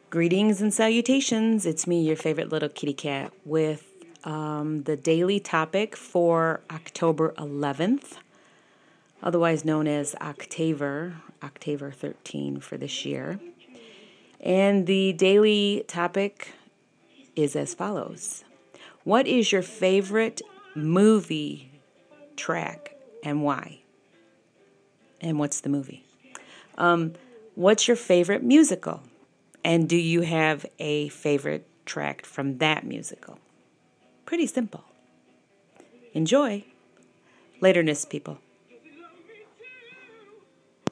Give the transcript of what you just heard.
Greetings and salutations. It's me, your favorite little kitty cat, with the daily topic for October 11th, otherwise known as Octaver 13 for this year. And the daily topic is as follows. What is your favorite movie track and why? And what's the movie? What's your favorite musical? And do you have a favorite track from that musical? Pretty simple. Enjoy. Laterness, people.